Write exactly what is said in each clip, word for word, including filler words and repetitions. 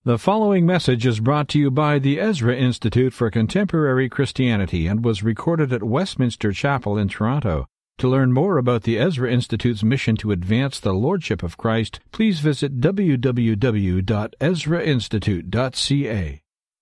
The following message is brought to you by the Ezra Institute for Contemporary Christianity and was recorded at Westminster Chapel in Toronto. To learn more about the Ezra Institute's mission to advance the Lordship of Christ, please visit w w w dot ezra institute dot c a.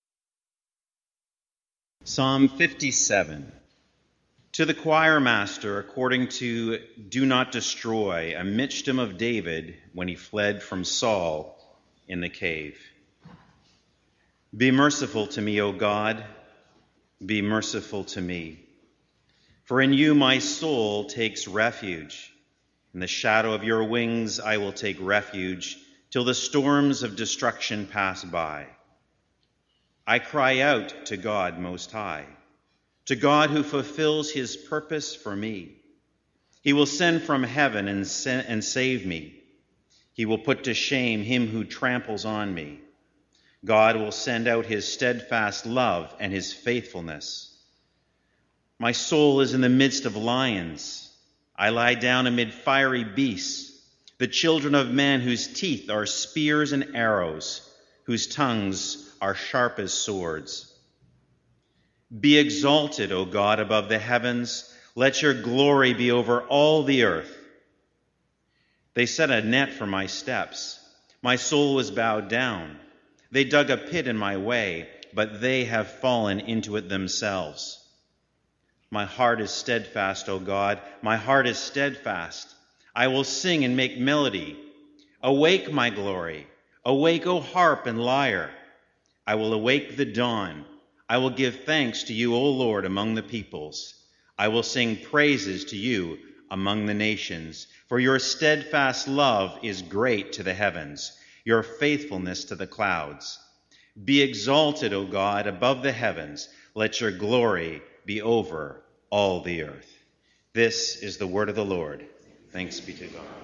Psalm fifty-seven. To the choir master, according to Do Not Destroy, a Michtam of David when he fled from Saul in the cave. Be merciful to me, O God, be merciful to me. For in you my soul takes refuge. In the shadow of your wings I will take refuge till the storms of destruction pass by. I cry out to God Most High, to God who fulfills his purpose for me. He will send from heaven and, sa- and save me. He will put to shame him who tramples on me. God will send out his steadfast love and his faithfulness. My soul is in the midst of lions. I lie down amid fiery beasts, the children of men whose teeth are spears and arrows, whose tongues are sharp as swords. Be exalted, O God, above the heavens. Let your glory be over all the earth. They set a net for my steps. My soul was bowed down. They dug a pit in my way, but they have fallen into it themselves. My heart is steadfast, O God. My heart is steadfast. I will sing and make melody. Awake, my glory. Awake, O harp and lyre. I will awake the dawn. I will give thanks to you, O Lord, among the peoples. I will sing praises to you among the nations. For your steadfast love is great to the heavens, your faithfulness to the clouds. Be exalted, O God, above the heavens. Let your glory be over all the earth. This is the word of the Lord. Thanks be to God.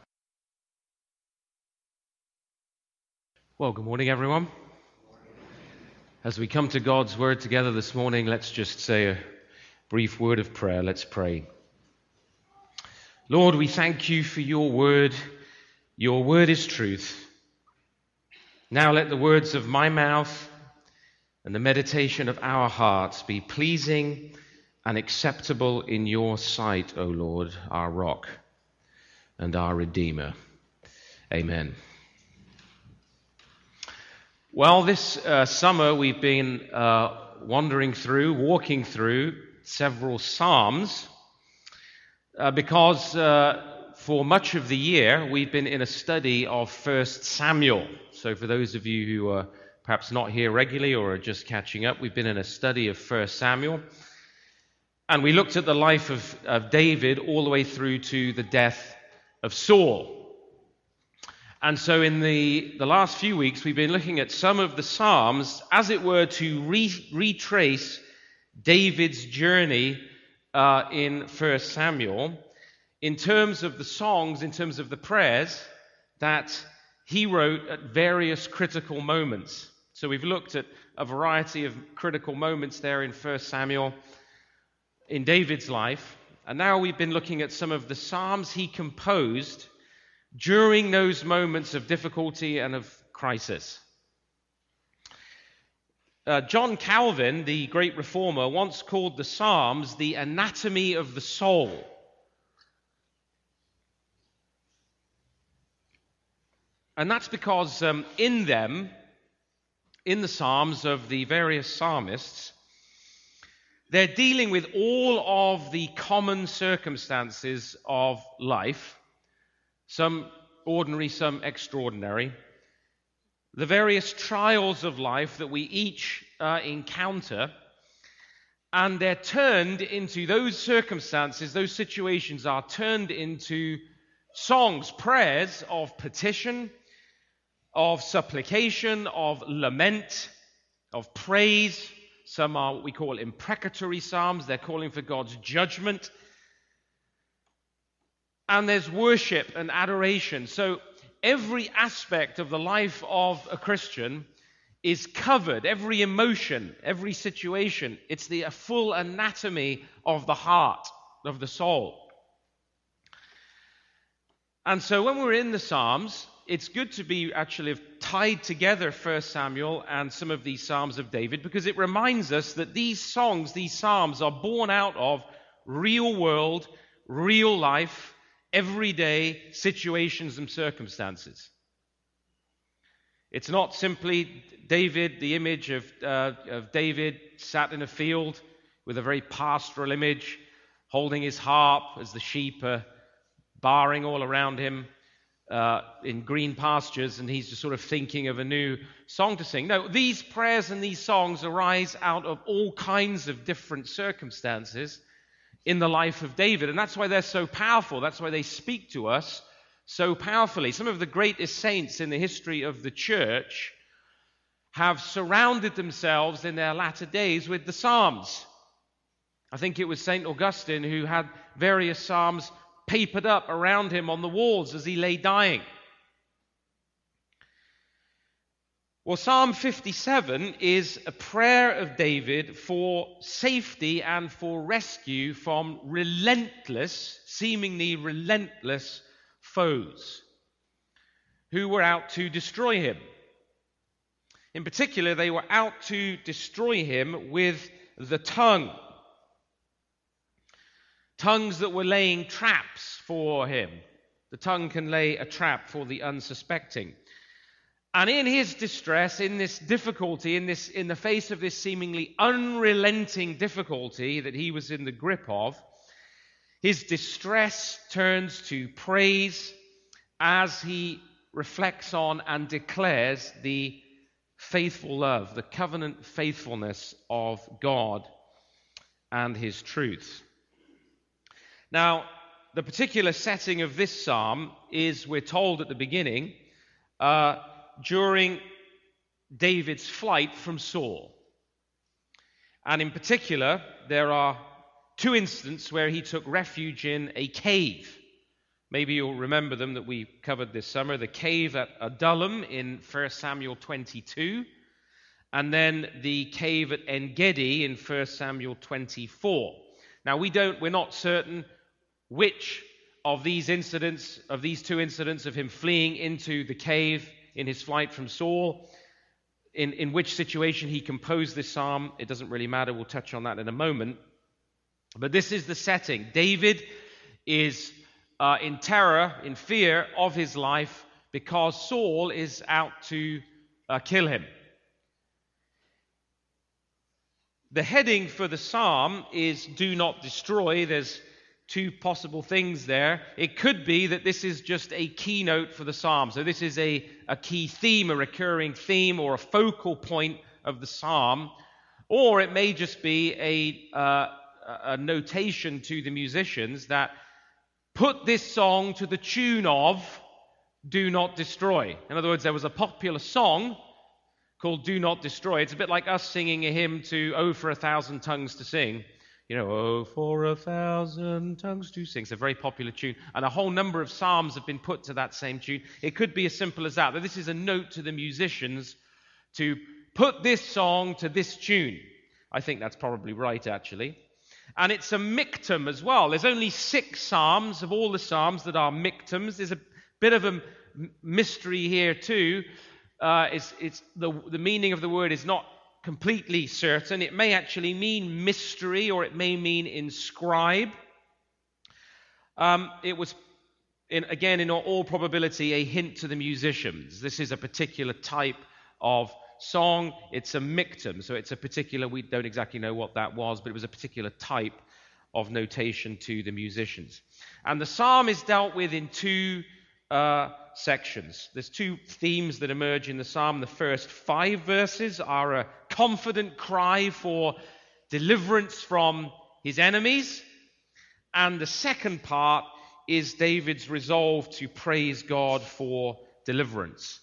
Well, good morning, everyone. As we come to God's word together this morning, let's just say a brief word of prayer. Let's pray. Lord, we thank you for your word. Your word is truth. Now let the words of my mouth and the meditation of our hearts be pleasing and acceptable in your sight, O Lord, our rock and our Redeemer. Amen. Well, this uh, summer we've been uh, wandering through, walking through several Psalms uh, because uh, for much of the year we've been in a study of First Samuel. So for those of you who are perhaps not here regularly or are just catching up, we've been in a study of First Samuel. And we looked at the life of, of David all the way through to the death of Saul. And so in the, the last few weeks, we've been looking at some of the Psalms, as it were, to re- retrace David's journey uh, in First Samuel in terms of the songs, in terms of the prayers that he wrote at various critical moments. So we've looked at a variety of critical moments there in First Samuel in David's life. And now we've been looking at some of the Psalms he composed during those moments of difficulty and of crisis. Uh, John Calvin, the great reformer, once called the Psalms the anatomy of the soul. And that's because um, in them, in the Psalms of the various psalmists, they're dealing with all of the common circumstances of life, some ordinary, some extraordinary, the various trials of life that we each uh, encounter, and they're turned into those circumstances, those situations are turned into songs, prayers of petition, of supplication, of lament, of praise. Some are what we call imprecatory psalms. They're calling for God's judgment. And there's worship and adoration. So every aspect of the life of a Christian is covered. Every emotion, every situation. It's the a full anatomy of the heart, of the soul. And so when we're in the Psalms, it's good to be actually tied together First Samuel and some of these Psalms of David because it reminds us that these songs, these Psalms are born out of real world, real life, everyday situations and circumstances. It's not simply David, the image of, uh, of David sat in a field with a very pastoral image, holding his harp as the sheep are barring all around him uh, in green pastures, and he's just sort of thinking of a new song to sing. No, these prayers and these songs arise out of all kinds of different circumstances in the life of David, and that's why they're so powerful. That's why they speak to us so powerfully. Some of the greatest saints in the history of the church have surrounded themselves in their latter days with the Psalms. I think it was Saint Augustine who had various Psalms papered up around him on the walls as he lay dying. Well, Psalm fifty-seven is a prayer of David for safety and for rescue from relentless, seemingly relentless foes who were out to destroy him. In particular, they were out to destroy him with the tongue. Tongues that were laying traps for him. The tongue can lay a trap for the unsuspecting. And in his distress, in this difficulty, in this, in the face of this seemingly unrelenting difficulty that he was in the grip of, his distress turns to praise as he reflects on and declares the faithful love, the covenant faithfulness of God and his truth. Now, the particular setting of this psalm is, we're told at the beginning, uh, during David's flight from Saul. And in particular, there are two instances where he took refuge in a cave. Maybe you'll remember them that we covered this summer. The cave at Adullam in First Samuel twenty-two, and then the cave at En-gedi in First Samuel twenty-four. Now, we don't, we're not certain which of these incidents, of these two incidents of him fleeing into the cave in his flight from Saul, in, in which situation he composed this psalm. It doesn't really matter. We'll touch on that in a moment. But this is the setting. David is uh, in terror, in fear of his life because Saul is out to uh, kill him. The heading for the psalm is "Do Not Destroy." There's two possible things there. It could be that this is just a keynote for the psalm. So this is a, a key theme, a recurring theme, or a focal point of the psalm. Or it may just be a, uh, a notation to the musicians that put this song to the tune of "Do Not Destroy." In other words, there was a popular song called "Do Not Destroy." It's a bit like us singing a hymn to "Oh, for a Thousand Tongues to Sing." You know, "Oh, for a thousand tongues to sing." It's a very popular tune. And a whole number of psalms have been put to that same tune. It could be as simple as that. But this is a note to the musicians to put this song to this tune. I think that's probably right, actually. And it's a miktam as well. There's only six psalms of all the psalms that are miktams. There's a bit of a mystery here too. Uh, it's, it's the, the meaning of the word is not completely certain. It may actually mean mystery, or it may mean inscribe. Um, it was, in, again, in all probability, a hint to the musicians. This is a particular type of song. It's a miktam, so it's a particular, we don't exactly know what that was, but it was a particular type of notation to the musicians. And the psalm is dealt with in two uh, sections. There's two themes that emerge in the psalm. The first five verses are a confident cry for deliverance from his enemies, and the second part is David's resolve to praise God for deliverance.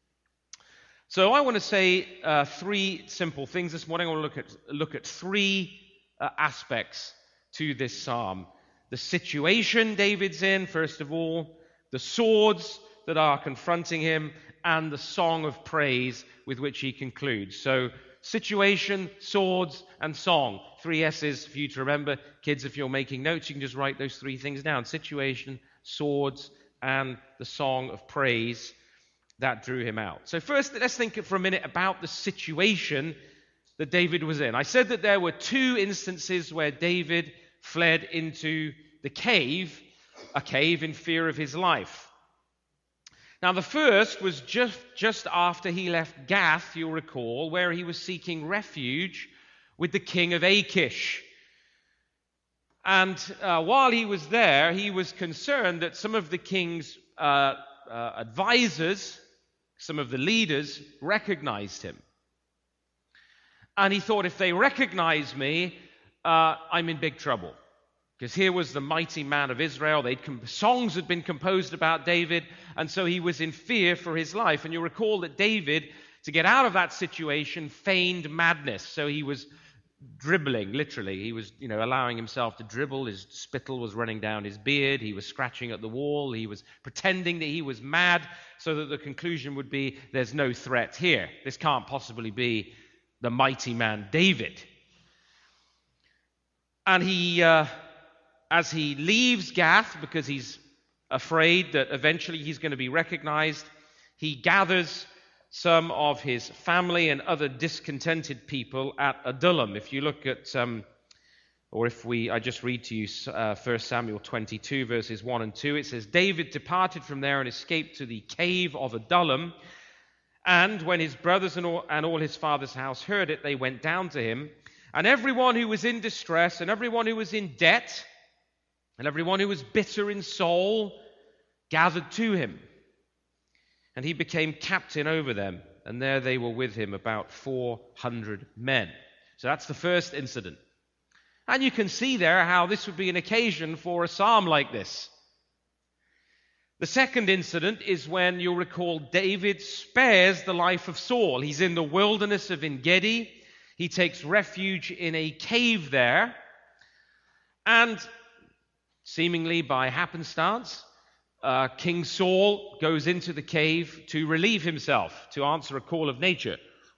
So I want to say uh, three simple things this morning. I want to look at look at three uh, aspects to this psalm. The situation David's in, first of all, the swords that are confronting him, and the song of praise with which he concludes. So, situation, swords, and song. Three S's for you to remember. Kids, if you're making notes, you can just write those three things down. Situation, swords, and the song of praise that drew him out. So first, let's think for a minute about the situation that David was in. I said that there were two instances where David fled into the cave, a cave in fear of his life. Now, the first was just, just after he left Gath, you'll recall, where he was seeking refuge with the king of Achish. And uh, while he was there, he was concerned that some of the king's uh, uh, advisors, some of the leaders, recognized him. And he thought, if they recognize me, uh, I'm in big trouble. Because here was the mighty man of Israel. They'd com- songs had been composed about David, and so he was in fear for his life. And you'll recall that David, to get out of that situation, feigned madness. So he was dribbling, literally. He was, you know, allowing himself to dribble. His spittle was running down his beard. He was scratching at the wall. He was pretending that he was mad, so that the conclusion would be, there's no threat here. This can't possibly be the mighty man David. And he... Uh, As he leaves Gath, because he's afraid that eventually he's going to be recognized, he gathers some of his family and other discontented people at Adullam. If you look at, um, or if we, I just read to you uh, First Samuel twenty-two, verses one and two, it says, David departed from there and escaped to the cave of Adullam. And when his brothers and all, and all his father's house heard it, they went down to him. And everyone who was in distress, and everyone who was in debt, and everyone who was bitter in soul gathered to him. And he became captain over them. And there they were with him, about four hundred men. So that's the first incident. And you can see there how this would be an occasion for a psalm like this. The second incident is when, you'll recall, David spares the life of Saul. He's in the wilderness of En-gedi. He takes refuge in a cave there. And seemingly by happenstance, uh, King Saul goes into the cave to relieve himself, to answer a call of nature.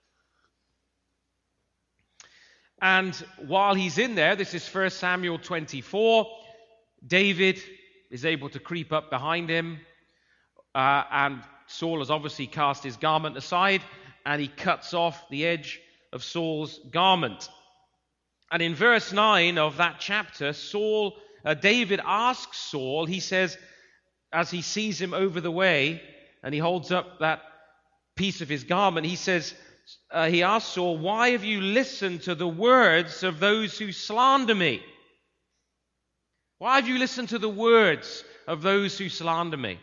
And while he's in there, this is First Samuel twenty-four, David is able to creep up behind him, uh, and Saul has obviously cast his garment aside, and he cuts off the edge of Saul's garment. And in verse nine of that chapter, Saul Uh, David asks Saul, he says, as he sees him over the way, and he holds up that piece of his garment, he says, uh, he asks Saul, why have you listened to the words of those who slander me? Why have you listened to the words of those who slander me?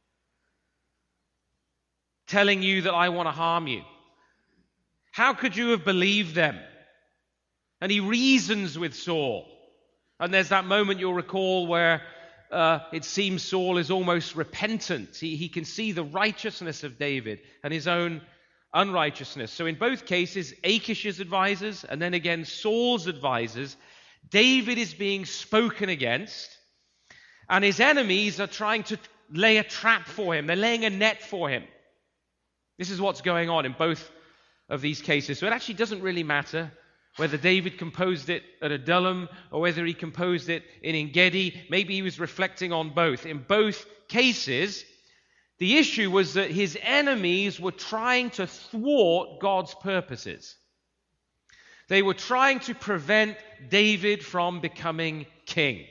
Telling you that I want to harm you. How could you have believed them? And he reasons with Saul. And there's that moment, you'll recall, where uh, it seems Saul is almost repentant. He, he can see the righteousness of David and his own unrighteousness. So in both cases, Achish's advisors and then again Saul's advisors, David is being spoken against, and his enemies are trying to lay a trap for him. They're laying a net for him. This is what's going on in both of these cases. So it actually doesn't really matter whether David composed it at Adullam or whether he composed it in En-gedi. Maybe he was reflecting on both. In both cases, the issue was that his enemies were trying to thwart God's purposes. They were trying to prevent David from becoming king.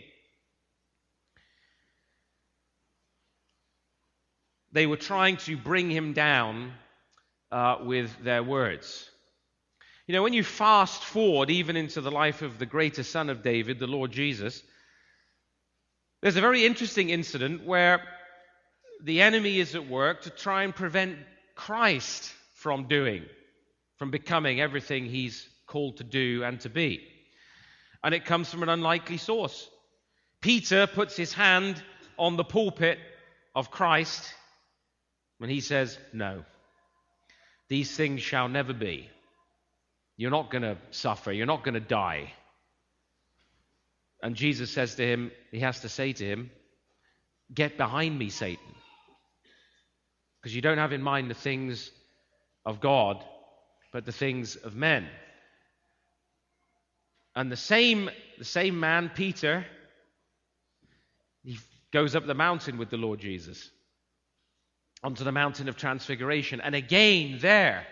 They were trying to bring him down uh, with their words. You know, when you fast forward even into the life of the greater son of David, the Lord Jesus, there's a very interesting incident where the enemy is at work to try and prevent Christ from doing, from becoming everything he's called to do and to be. And it comes from an unlikely source. Peter puts his hand on the pulpit of Christ when he says, no, these things shall never be. You're not going to suffer. You're not going to die. And Jesus says to him, he has to say to him, get behind me, Satan. Because you don't have in mind the things of God, but the things of men. And the same, the same man, Peter, he goes up the mountain with the Lord Jesus. onto the mountain of transfiguration. And again there,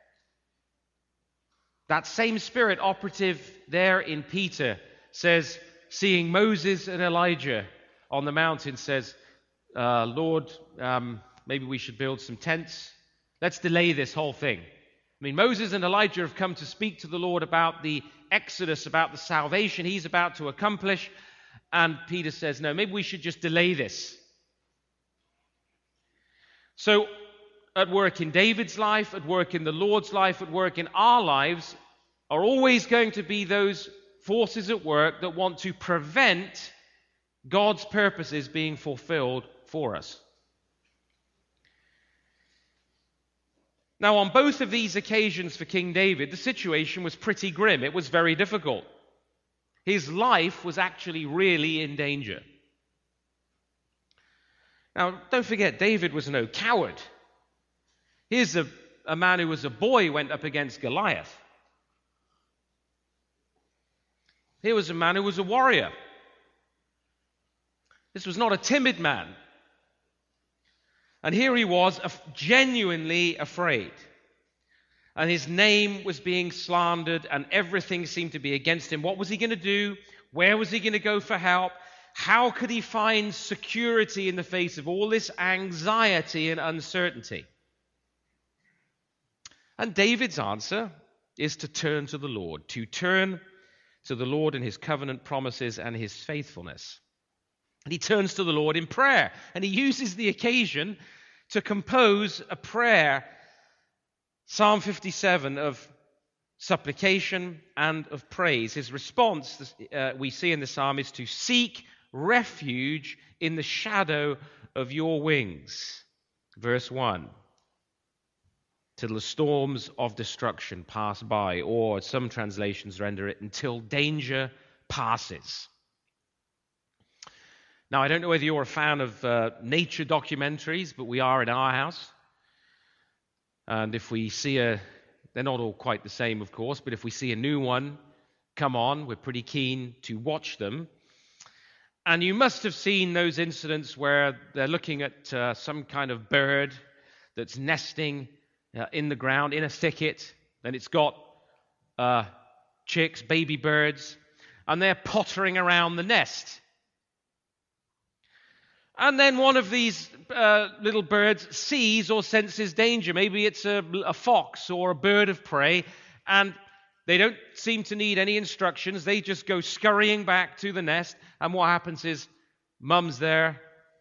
that same Spirit operative there in Peter says, seeing Moses and Elijah on the mountain, says, uh, Lord, um, maybe we should build some tents. Let's delay this whole thing. I mean, Moses and Elijah have come to speak to the Lord about the Exodus, about the salvation he's about to accomplish. And Peter says, no, maybe we should just delay this. So, at work in David's life, at work in the Lord's life, at work in our lives, are always going to be those forces at work that want to prevent God's purposes being fulfilled for us. Now, on both of these occasions for King David, the situation was pretty grim. It was very difficult. His life was actually really in danger. Now, don't forget, David was no coward. Here's a, a man who was a boy went up against Goliath. Here was a man who was a warrior. This was not a timid man. And here he was, genuinely afraid. And his name was being slandered, and everything seemed to be against him. What was he going to do? Where was he going to go for help? How could he find security in the face of all this anxiety and uncertainty? And David's answer is to turn to the Lord, to turn to the Lord and his covenant promises and his faithfulness. And he turns to the Lord in prayer, and he uses the occasion to compose a prayer, Psalm fifty-seven, of supplication and of praise. His response, uh, we see in the psalm, is to seek refuge in the shadow of your wings. Verse one. Till the storms of destruction pass by, or some translations render it, until danger passes. Now, I don't know whether you're a fan of uh, nature documentaries, but we are in our house. And if we see a, they're not all quite the same, of course, but if we see a new one come on, we're pretty keen to watch them. And you must have seen those incidents where they're looking at uh, some kind of bird that's nesting uh, in the ground, in a thicket, and it's got uh, chicks, baby birds, and they're pottering around the nest. And then one of these uh, little birds sees or senses danger. Maybe it's a, a fox or a bird of prey, and they don't seem to need any instructions. They just go scurrying back to the nest, and what happens is mum's there,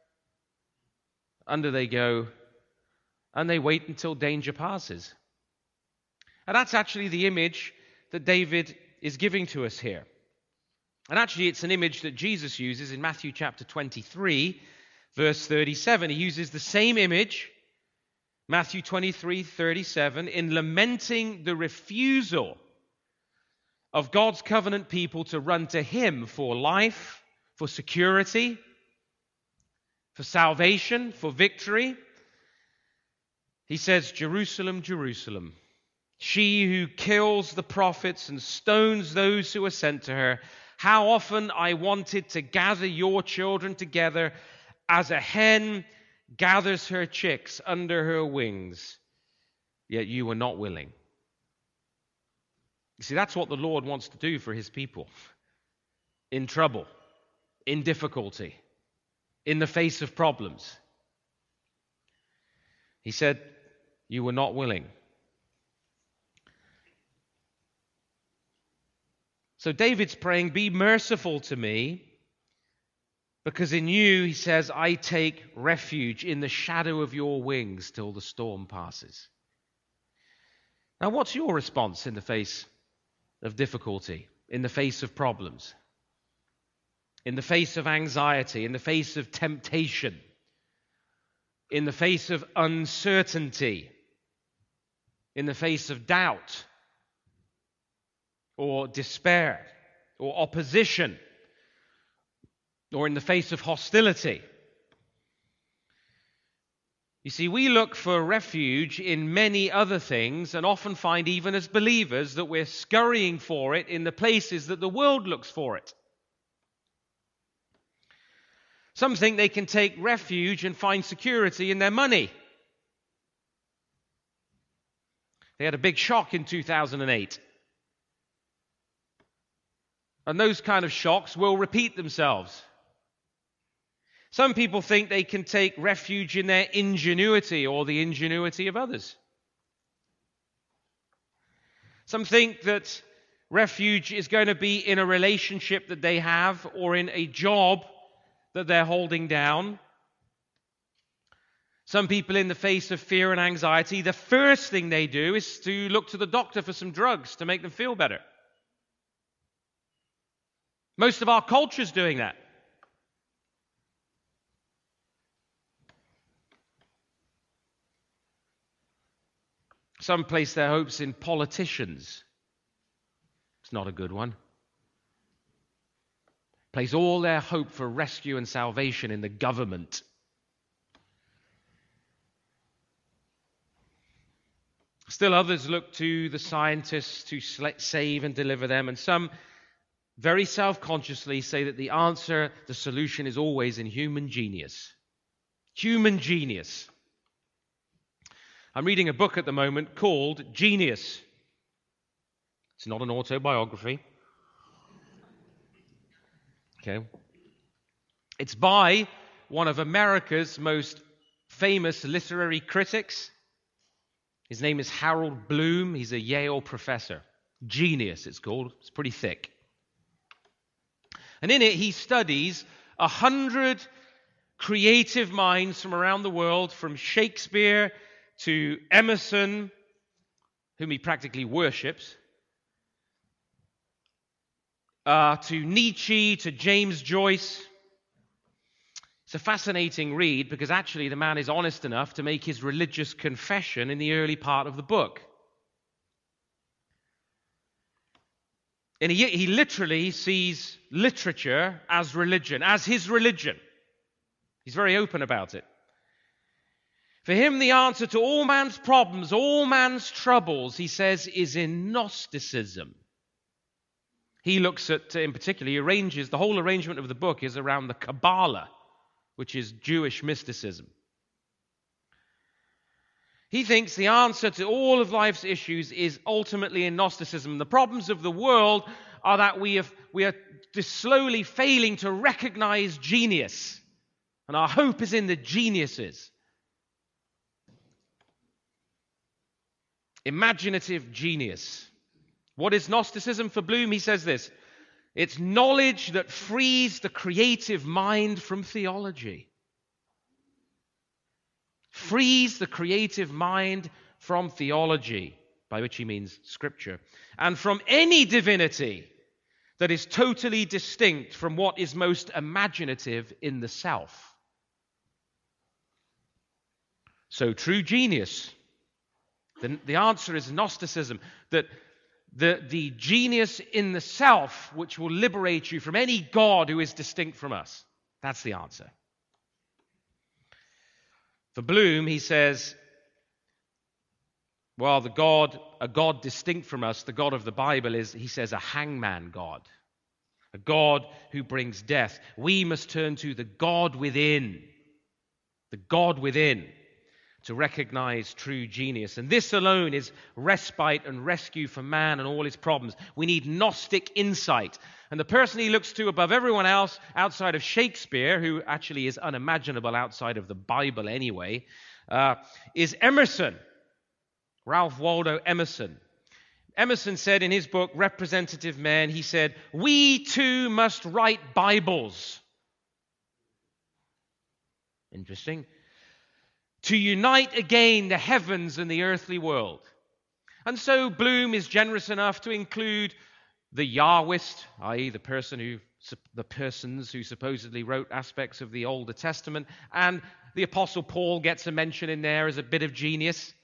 under they go, and they wait until danger passes. And that's actually the image that David is giving to us here. And actually it's an image that Jesus uses in Matthew chapter twenty-three, verse thirty-seven. He uses the same image, Matthew twenty-three, thirty-seven, in lamenting the refusal of God's covenant people to run to him for life, for security, for salvation, for victory. He says, Jerusalem, Jerusalem, she who kills the prophets and stones those who are sent to her, how often I wanted to gather your children together as a hen gathers her chicks under her wings, yet you were not willing. You see, that's what the Lord wants to do for his people. In trouble, in difficulty, in the face of problems. He said, you were not willing. So David's praying, be merciful to me, because in you, he says, I take refuge in the shadow of your wings till the storm passes. Now, what's your response in the face of difficulty, in the face of problems, in the face of anxiety, in the face of temptation, in the face of uncertainty, in the face of doubt, or despair, or opposition, or in the face of hostility? You see, we look for refuge in many other things and often find, even as believers, that we're scurrying for it in the places that the world looks for it. Some think they can take refuge and find security in their money, They had a big shock in two thousand eight. And those kind of shocks will repeat themselves. Some people think they can take refuge in their ingenuity or the ingenuity of others. Some think that refuge is going to be in a relationship that they have or in a job that they're holding down. Some people, in the face of fear and anxiety, the first thing they do is to look to the doctor for some drugs to make them feel better. Most of our culture is doing that. Some place their hopes in politicians. It's not a good one. Place all their hope for rescue and salvation in the government. Still others look to the scientists to save and deliver them, and some very self-consciously say that the answer, the solution is always in human genius. Human genius. I'm reading a book at the moment called Genius. It's not an autobiography. Okay. It's by one of America's most famous literary critics. His name is Harold Bloom. He's a Yale professor. Genius, it's called. It's pretty thick. And in it, he studies a hundred creative minds from around the world, from Shakespeare to Emerson, whom he practically worships, uh, to Nietzsche, to James Joyce. It's a fascinating read because actually the man is honest enough to make his religious confession in the early part of the book. And he, he literally sees literature as religion, as his religion. He's very open about it. For him, the answer to all man's problems, all man's troubles, he says, is in Gnosticism. He looks at, in particular, he arranges, the whole arrangement of the book is around the Kabbalah, which is Jewish mysticism. He thinks the answer to all of life's issues is ultimately in Gnosticism. The problems of the world are that we, have, we are just slowly failing to recognize genius. And our hope is in the geniuses. Imaginative genius. What is Gnosticism for Bloom? He says this: it's knowledge that frees the creative mind from theology. Frees the creative mind from theology, by which he means Scripture, and from any divinity that is totally distinct from what is most imaginative in the self. So true genius. The, the answer is Gnosticism, that the, the genius in the self which will liberate you from any God who is distinct from us. That's the answer. For Bloom, he says, well, the God, a God distinct from us, the God of the Bible is, he says, a hangman God. A God who brings death. We must turn to the God within. The God within. To recognize true genius. And this alone is respite and rescue for man and all his problems. We need Gnostic insight. And the person he looks to above everyone else, outside of Shakespeare, who actually is unimaginable outside of the Bible anyway, uh, is Emerson. Ralph Waldo Emerson. Emerson said in his book, Representative Man, he said, we too must write Bibles. Interesting. To unite again the heavens and the earthly world. And so Bloom is generous enough to include the Yahwist, that is the person who, the persons who supposedly wrote aspects of the Older Testament, and the Apostle Paul gets a mention in there as a bit of genius.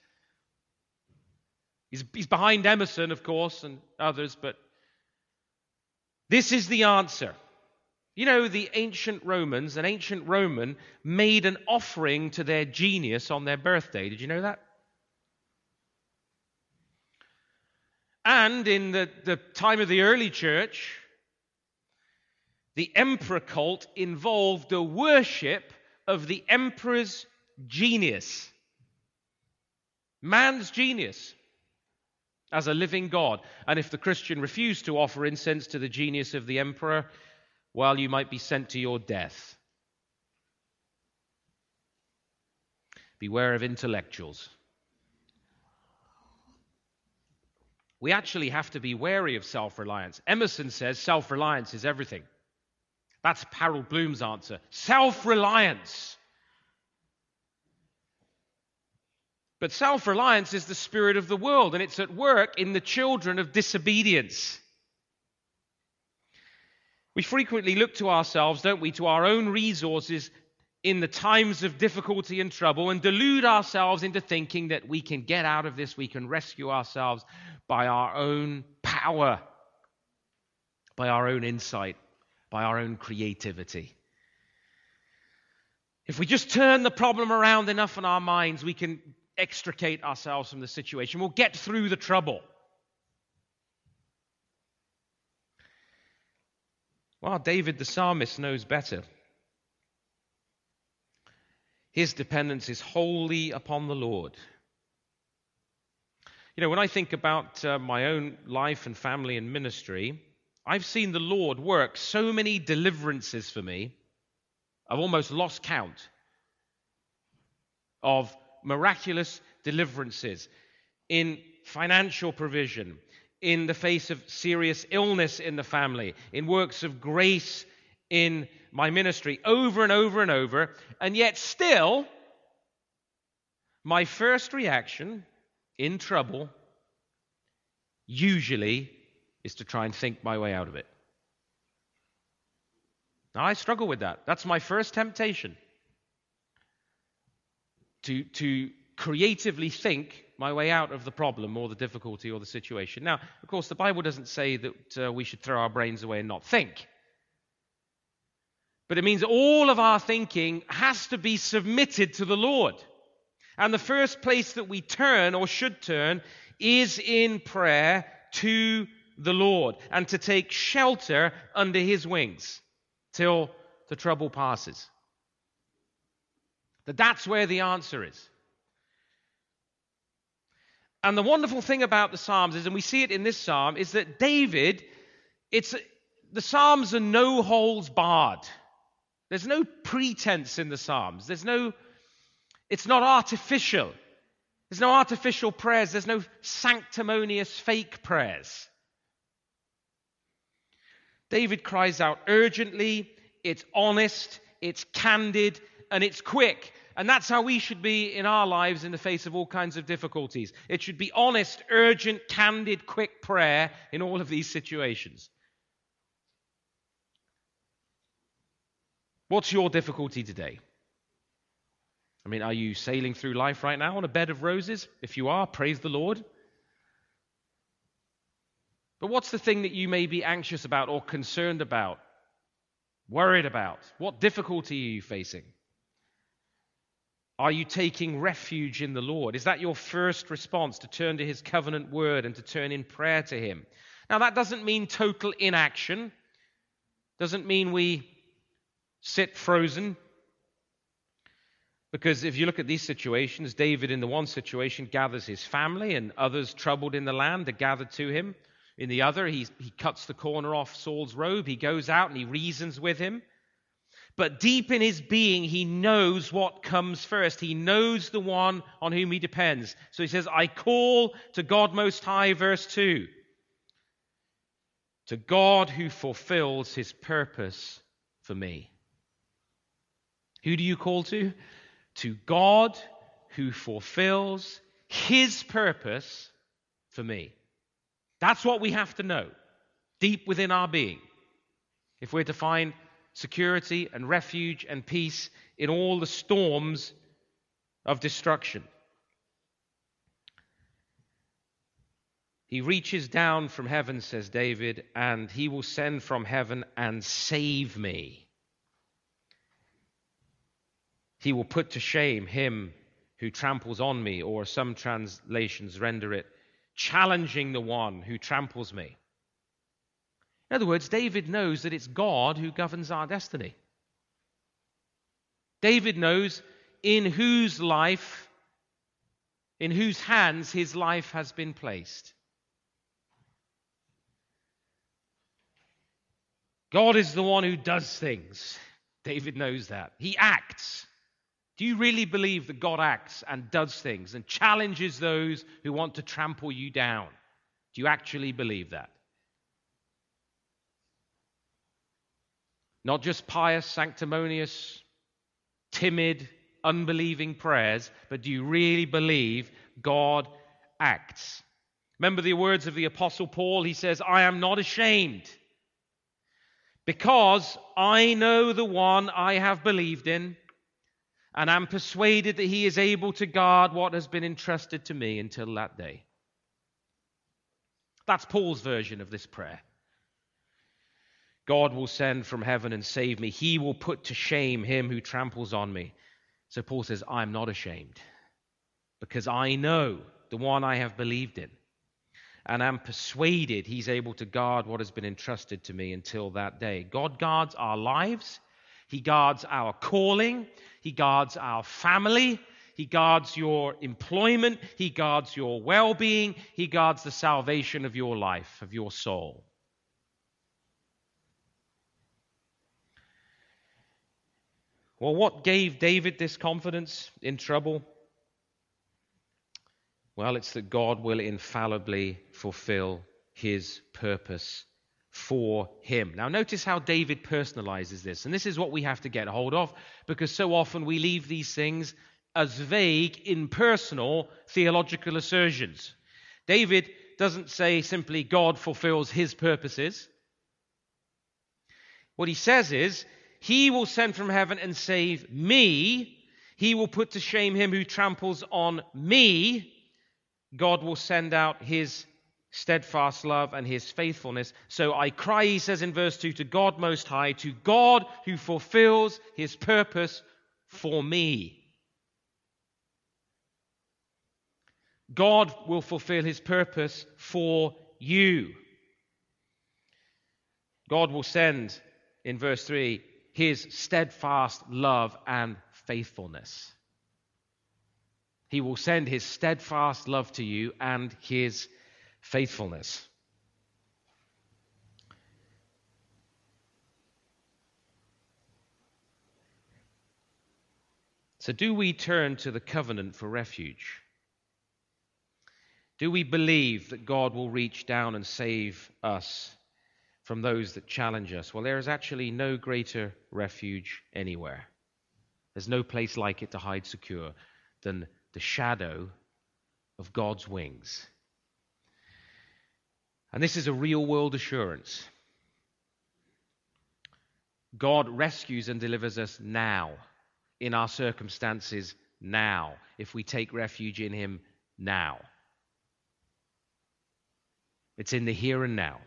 He's, he's behind Emerson, of course, and others, but this is the answer. You know, the ancient Romans, an ancient Roman made an offering to their genius on their birthday. Did you know that? And in the, the time of the early church, the emperor cult involved the worship of the emperor's genius. Man's genius. as a living God. And if the Christian refused to offer incense to the genius of the emperor, well, you might be sent to your death. Beware of intellectuals. We actually have to be wary of self-reliance. Emerson says self-reliance is everything. That's Harold Bloom's answer. Self-reliance. But self-reliance is the spirit of the world, and it's at work in the children of disobedience. We frequently look to ourselves, don't we, to our own resources in the times of difficulty and trouble, and delude ourselves into thinking that we can get out of this, we can rescue ourselves by our own power, by our own insight, by our own creativity. If we just turn the problem around enough in our minds, we can extricate ourselves from the situation. We'll get through the trouble. Well, David the psalmist knows better. His dependence is wholly upon the Lord. You know, when I think about uh, my own life and family and ministry, I've seen the Lord work so many deliverances for me. I've almost lost count of miraculous deliverances in financial provision, in the face of serious illness in the family, in works of grace in my ministry, over and over and over. And yet still, my first reaction in trouble usually is to try and think my way out of it. Now, I struggle with that. That's my first temptation. To, to creatively think my way out of the problem or the difficulty or the situation. Now, of course, the Bible doesn't say that uh, we should throw our brains away and not think. But it means all of our thinking has to be submitted to the Lord. And the first place that we turn or should turn is in prayer to the Lord and to take shelter under his wings till the trouble passes. That that's where the answer is. And the wonderful thing about the Psalms is, and we see it in this Psalm, is that David, it's the Psalms are no holds barred. There's no pretense in the Psalms. There's no, it's not artificial. There's no artificial prayers. There's no sanctimonious fake prayers. David cries out urgently, it's honest, it's candid, and it's quick. And that's how we should be in our lives in the face of all kinds of difficulties. It should be honest, urgent, candid, quick prayer in all of these situations. What's your difficulty today? I mean, are you sailing through life right now on a bed of roses? If you are, praise the Lord. But what's the thing that you may be anxious about or concerned about, worried about? What difficulty are you facing? Are you taking refuge in the Lord? Is that your first response, to turn to his covenant word and to turn in prayer to him? Now, that doesn't mean total inaction. Doesn't mean we sit frozen. Because if you look at these situations, David in the one situation gathers his family, and others troubled in the land are gathered to him. In the other, he, he cuts the corner off Saul's robe. He goes out and he reasons with him. But deep in his being, he knows what comes first. He knows the one on whom he depends. So he says, I call to God Most High, verse two. To God who fulfills his purpose for me. Who do you call to? To God who fulfills his purpose for me. That's what we have to know, deep within our being, if we're to find security and refuge and peace in all the storms of destruction. He reaches down from heaven, says David, and he will send from heaven and save me. He will put to shame him who tramples on me, or some translations render it, challenging the one who tramples me. In other words, David knows that it's God who governs our destiny. David knows in whose life, in whose hands his life has been placed. God is the one who does things. David knows that. He acts. Do you really believe that God acts and does things and challenges those who want to trample you down? Do you actually believe that? Not just pious, sanctimonious, timid, unbelieving prayers, but do you really believe God acts? Remember the words of the Apostle Paul? He says, I am not ashamed, because I know the one I have believed in, and am persuaded that he is able to guard what has been entrusted to me until that day. That's Paul's version of this prayer. God will send from heaven and save me. He will put to shame him who tramples on me. So Paul says, I'm not ashamed, because I know the one I have believed in, and am persuaded he's able to guard what has been entrusted to me until that day. God guards our lives. He guards our calling. He guards our family. He guards your employment. He guards your well-being. He guards the salvation of your life, of your soul. Well, what gave David this confidence in trouble? Well, it's that God will infallibly fulfill his purpose for him. Now, notice how David personalizes this. And this is what we have to get hold of, because so often we leave these things as vague, impersonal theological assertions. David doesn't say simply God fulfills his purposes. What he says is, he will send from heaven and save me. He will put to shame him who tramples on me. God will send out his steadfast love and his faithfulness. So I cry, he says in verse two, to God Most High, to God who fulfills his purpose for me. God will fulfill his purpose for you. God will send, in verse three, his steadfast love and faithfulness. He will send his steadfast love to you and his faithfulness. So do we turn to the covenant for refuge? Do we believe that God will reach down and save us from those that challenge us? Well, there is actually no greater refuge anywhere. There's no place like it to hide secure than the shadow of God's wings. And this is a real-world assurance. God rescues and delivers us now, in our circumstances now, if we take refuge in him now. It's in the here and now.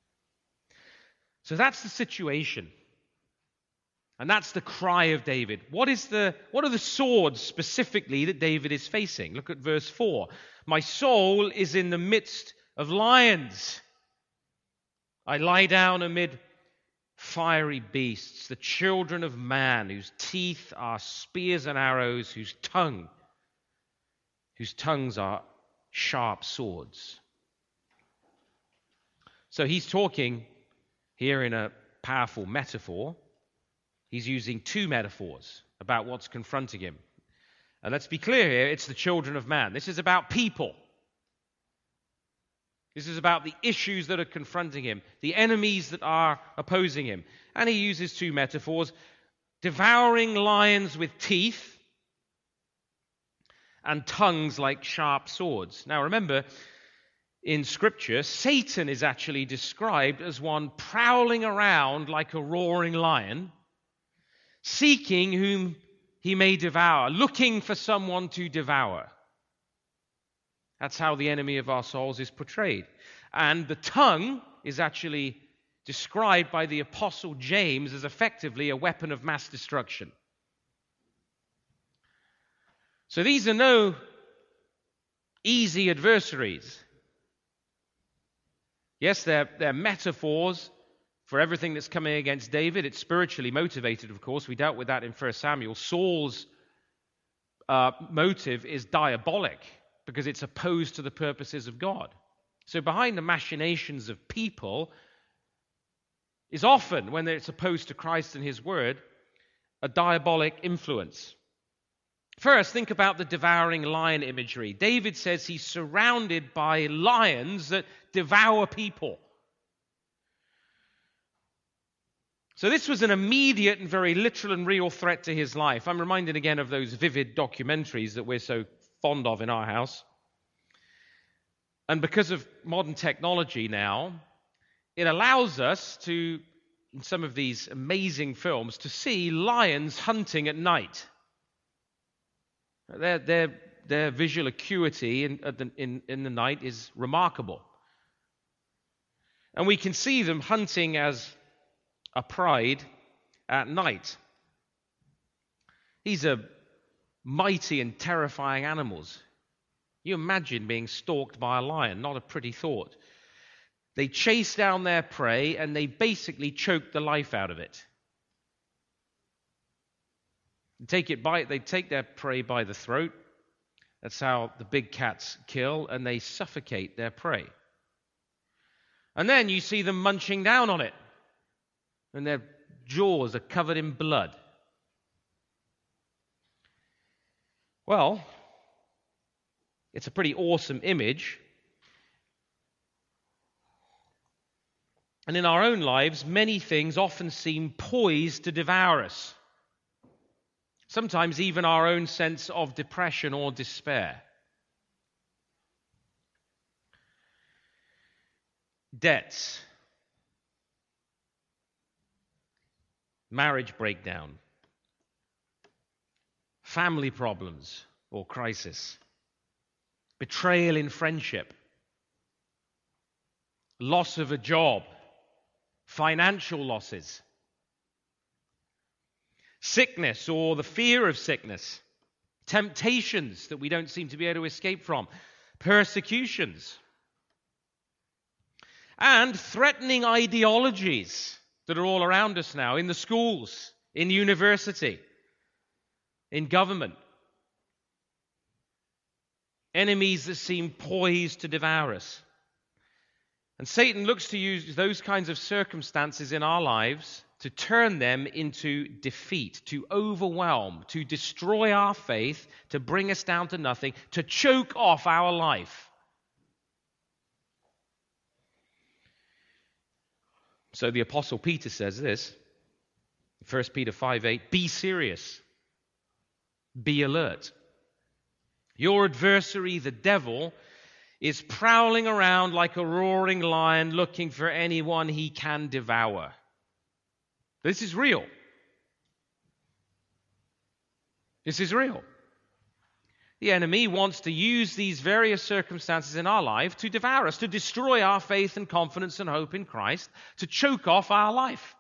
So that's the situation. And that's the cry of David. What is the what are the swords specifically that David is facing? Look at verse four. My soul is in the midst of lions. I lie down amid fiery beasts, the children of man, whose teeth are spears and arrows, whose tongue, whose tongues are sharp swords. So he's talking here in a powerful metaphor. He's using two metaphors about what's confronting him. And let's be clear here, it's the children of man. This is about people. This is about the issues that are confronting him, the enemies that are opposing him. And he uses two metaphors: devouring lions with teeth and tongues like sharp swords. Now remember, in Scripture, Satan is actually described as one prowling around like a roaring lion, seeking whom he may devour, looking for someone to devour. That's how the enemy of our souls is portrayed. And the tongue is actually described by the Apostle James as effectively a weapon of mass destruction. So these are no easy adversaries. Yes, they're, they're metaphors for everything that's coming against David. It's spiritually motivated, of course. We dealt with that in First Samuel. Saul's uh, motive is diabolic because it's opposed to the purposes of God. So behind the machinations of people is often, when it's opposed to Christ and his word, a diabolic influence. First, think about the devouring lion imagery. David says he's surrounded by lions that devour people. So this was an immediate and very literal and real threat to his life. I'm reminded again of those vivid documentaries that we're so fond of in our house. And because of modern technology now, it allows us to, in some of these amazing films, to see lions hunting at night. Their, their, their visual acuity in, in, in the night is remarkable. And we can see them hunting as a pride at night. These are mighty and terrifying animals. You imagine being stalked by a lion, not a pretty thought. They chase down their prey and they basically choke the life out of it. They take it by, they take their prey by the throat. That's how the big cats kill, and they suffocate their prey. And then you see them munching down on it, and their jaws are covered in blood. Well, it's a pretty awesome image. And in our own lives, many things often seem poised to devour us. Sometimes even our own sense of depression or despair. Debts. Marriage breakdown. Family problems or crisis. Betrayal in friendship. Loss of a job. Financial losses. Sickness or the fear of sickness. Temptations that we don't seem to be able to escape from. Persecutions. And threatening ideologies that are all around us now, in the schools, in university, in government. Enemies that seem poised to devour us. And Satan looks to use those kinds of circumstances in our lives to turn them into defeat, to overwhelm, to destroy our faith, to bring us down to nothing, to choke off our life. So the Apostle Peter says this, First Peter five eight, be serious, be alert. Your adversary, the devil, is prowling around like a roaring lion looking for anyone he can devour. This is real. This is real. The enemy wants to use these various circumstances in our life to devour us, to destroy our faith and confidence and hope in Christ, to choke off our life.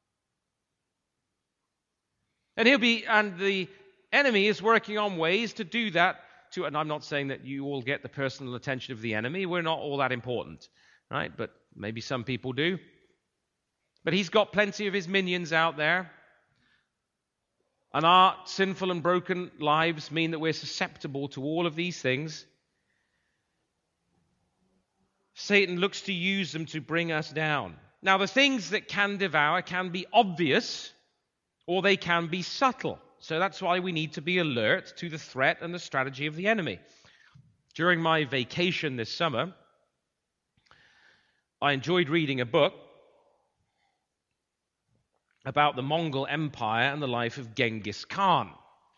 And he'll be, and the enemy is working on ways to do that. To, and I'm not saying that you all get the personal attention of the enemy. We're not all that important, right? But maybe some people do. But he's got plenty of his minions out there. And our sinful and broken lives mean that we're susceptible to all of these things. Satan looks to use them to bring us down. Now, the things that can devour can be obvious or they can be subtle. So that's why we need to be alert to the threat and the strategy of the enemy. During my vacation this summer, I enjoyed reading a book about the Mongol Empire and the life of Genghis Khan.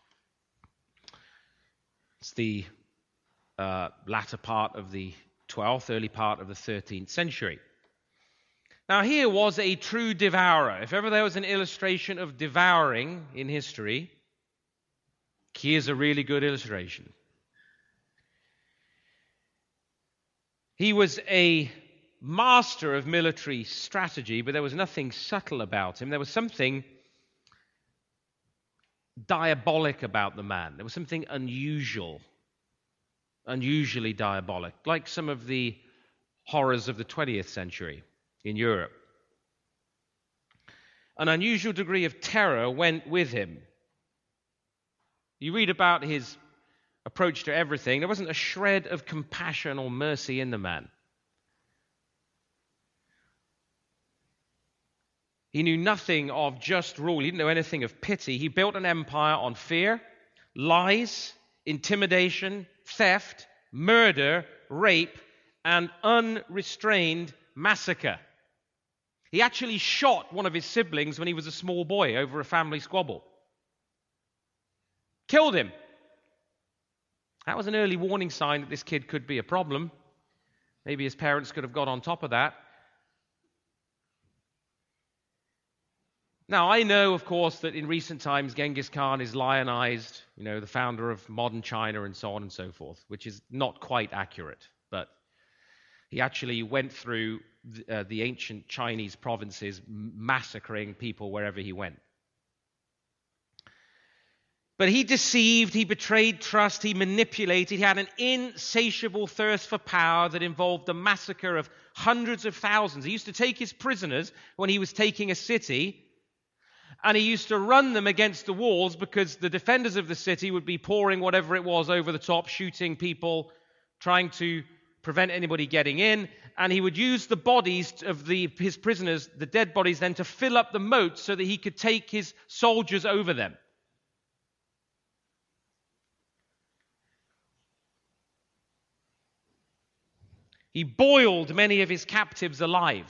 It's the uh, latter part of the twelfth, early part of the thirteenth century. Now here was a true devourer. If ever there was an illustration of devouring in history, here's a really good illustration. He was a master of military strategy, but there was nothing subtle about him. There was something diabolic about the man. There was something unusual, unusually diabolic, like some of the horrors of the twentieth century in Europe. An unusual degree of terror went with him. You read about his approach to everything. There wasn't a shred of compassion or mercy in the man. He knew nothing of just rule. He didn't know anything of pity. He built an empire on fear, lies, intimidation, theft, murder, rape, and unrestrained massacre. He actually shot one of his siblings when he was a small boy over a family squabble. Killed him. That was an early warning sign that this kid could be a problem. Maybe his parents could have got on top of that. Now, I know, of course, that in recent times Genghis Khan is lionized, you know, the founder of modern China and so on and so forth, which is not quite accurate. But he actually went through the, uh, the ancient Chinese provinces, massacring people wherever he went. But he deceived, he betrayed trust, he manipulated, he had an insatiable thirst for power that involved the massacre of hundreds of thousands. He used to take his prisoners when he was taking a city, and he used to run them against the walls because the defenders of the city would be pouring whatever it was over the top, shooting people, trying to prevent anybody getting in, and he would use the bodies of the, his prisoners, the dead bodies, then to fill up the moat so that he could take his soldiers over them. He boiled many of his captives alive.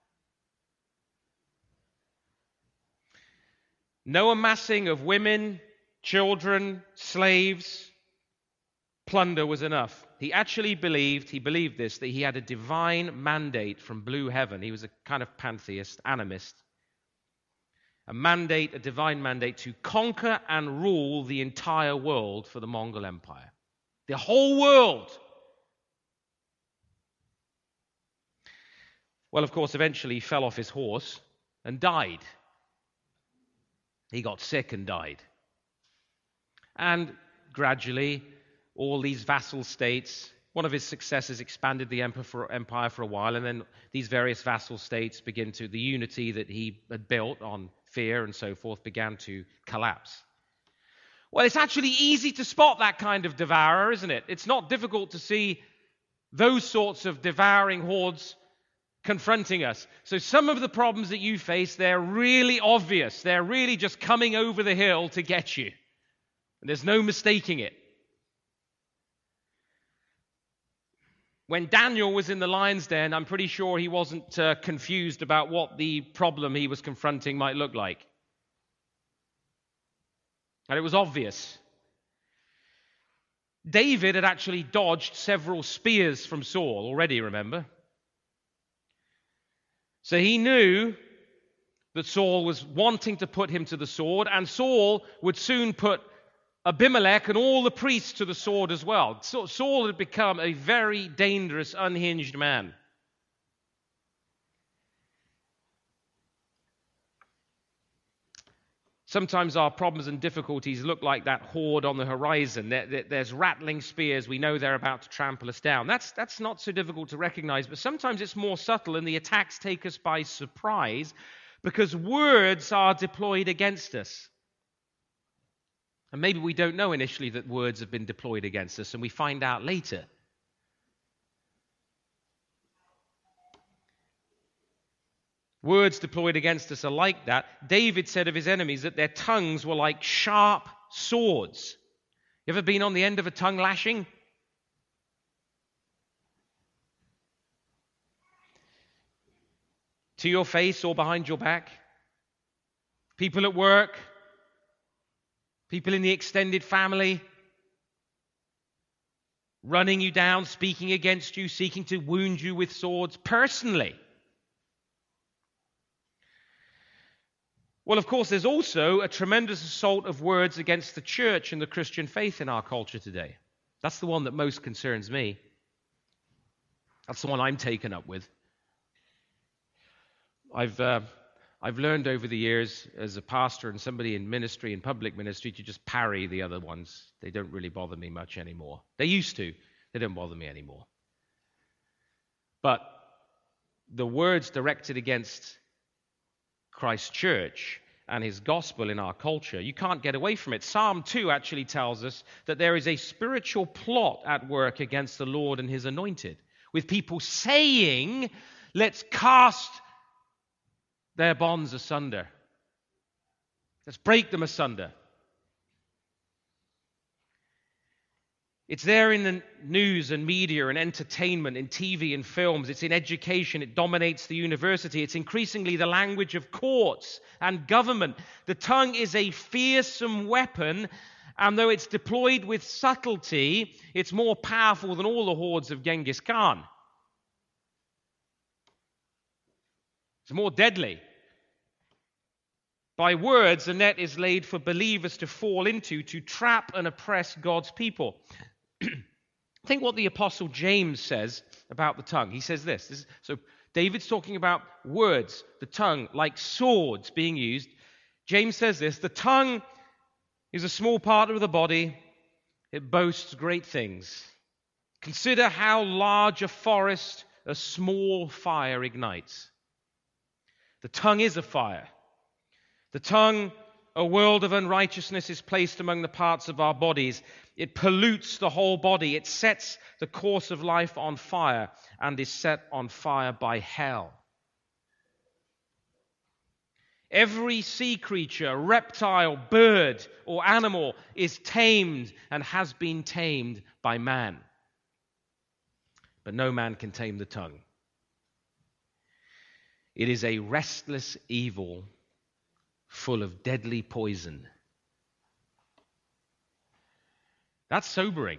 No amassing of women, children, slaves, plunder was enough. He actually believed, he believed this, that he had a divine mandate from blue heaven. He was a kind of pantheist, animist. A mandate, a divine mandate to conquer and rule the entire world for the Mongol Empire. The whole world. Well, of course, eventually he fell off his horse and died. He got sick and died. And gradually, all these vassal states, one of his successors expanded the empire for a while, and then these various vassal states begin to, the unity that he had built on fear and so forth began to collapse. Well, it's actually easy to spot that kind of devourer, isn't it? It's not difficult to see those sorts of devouring hordes confronting us. So some of the problems that you face, they're really obvious. They're really just coming over the hill to get you. And there's no mistaking it. When Daniel was in the lion's den, I'm pretty sure he wasn't uh, confused about what the problem he was confronting might look like. And it was obvious. David had actually dodged several spears from Saul already, remember? So he knew that Saul was wanting to put him to the sword, and Saul would soon put Abimelech and all the priests to the sword as well. So Saul had become a very dangerous, unhinged man. Sometimes our problems and difficulties look like that horde on the horizon. There, there, there's rattling spears. We know they're about to trample us down. That's, that's not so difficult to recognize, but sometimes it's more subtle, and the attacks take us by surprise because words are deployed against us. And maybe we don't know initially that words have been deployed against us, and we find out later. Words deployed against us are like that. David said of his enemies that their tongues were like sharp swords. You ever been on the end of a tongue lashing? To your face or behind your back? People at work? People in the extended family? Running you down, speaking against you, seeking to wound you with swords personally. Well, of course, there's also a tremendous assault of words against the church and the Christian faith in our culture today. That's the one that most concerns me. That's the one I'm taken up with. I've uh, I've learned over the years as a pastor and somebody in ministry and public ministry to just parry the other ones. They don't really bother me much anymore. They used to. They don't bother me anymore. But the words directed against Christ's church and his gospel in our culture, you can't get away from it. Psalm two actually tells us that there is a spiritual plot at work against the Lord and his anointed, with people saying, let's cast their bonds asunder. Let's break them asunder. It's there in the news and media and entertainment, in T V and films. It's in education. It dominates the university. It's increasingly the language of courts and government. The tongue is a fearsome weapon, and though it's deployed with subtlety, it's more powerful than all the hordes of Genghis Khan. It's more deadly. By words, a net is laid for believers to fall into, to trap and oppress God's people. Think what the Apostle James says about the tongue. He says this. this is, so David's talking about words, the tongue, like swords being used. James says this: the tongue is a small part of the body. It boasts great things. Consider how large a forest a small fire ignites. The tongue is a fire. The tongue, a world of unrighteousness, is placed among the parts of our bodies. It pollutes the whole body. It sets the course of life on fire and is set on fire by hell. Every sea creature, reptile, bird, or animal is tamed and has been tamed by man. But no man can tame the tongue. It is a restless evil full of deadly poison. That's sobering.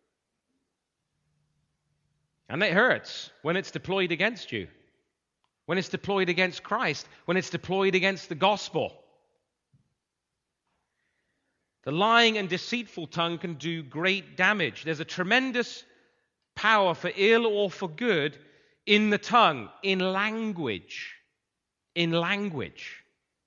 And it hurts when it's deployed against you, when it's deployed against Christ, when it's deployed against the gospel. The lying and deceitful tongue can do great damage. There's a tremendous power for ill or for good in the tongue, in language. In language.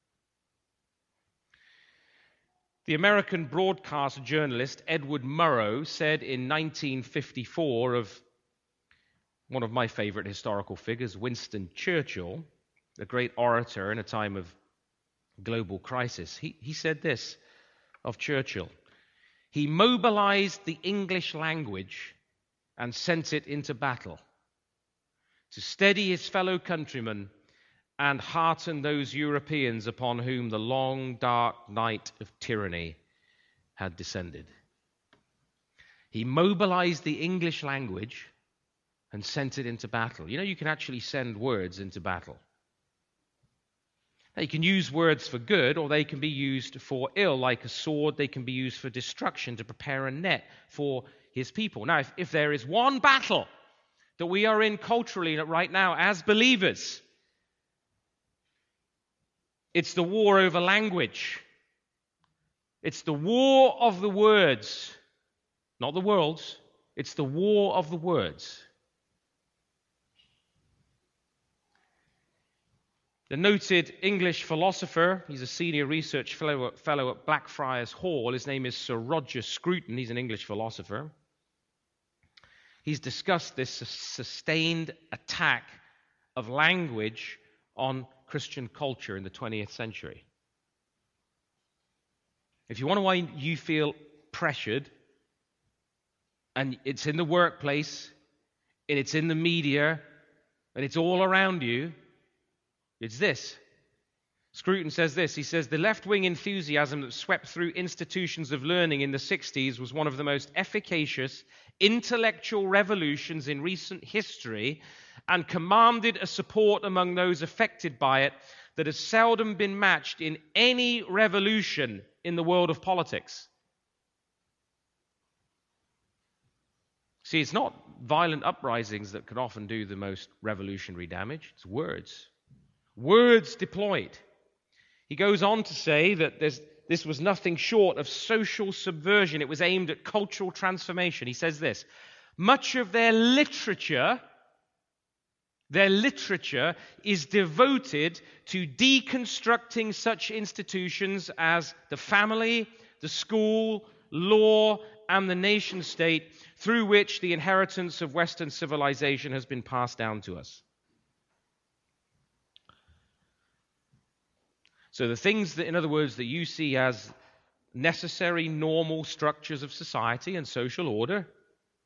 The American broadcast journalist Edward Murrow said in nineteen fifty-four of one of my favorite historical figures, Winston Churchill, a great orator in a time of global crisis. He, he said this of Churchill: he mobilized the English language and sent it into battle to steady his fellow countrymen and hearten those Europeans upon whom the long, dark night of tyranny had descended. He mobilized the English language and sent it into battle. You know, you can actually send words into battle. Now, you can use words for good, or they can be used for ill. Like a sword, they can be used for destruction, to prepare a net for his people. Now, if, if there is one battle that we are in culturally right now as believers, it's the war over language. It's the war of the words, not the world's. It's the war of the words. The noted English philosopher, he's a senior research fellow, fellow at Blackfriars Hall. His name is Sir Roger Scruton. He's an English philosopher. He's discussed this sustained attack of language on Christian culture in the twentieth century. If you wonder why you feel pressured, and it's in the workplace, and it's in the media, and it's all around you, it's this. Scruton says this. He says, the left-wing enthusiasm that swept through institutions of learning in the sixties was one of the most efficacious intellectual revolutions in recent history, and commanded a support among those affected by it that has seldom been matched in any revolution in the world of politics. See, it's not violent uprisings that can often do the most revolutionary damage. It's words. Words deployed. He goes on to say that there's, this was nothing short of social subversion. It was aimed at cultural transformation. He says this: much of their literature, their literature is devoted to deconstructing such institutions as the family, the school, law, and the nation state, through which the inheritance of Western civilization has been passed down to us. So the things that, in other words, that you see as necessary, normal structures of society and social order,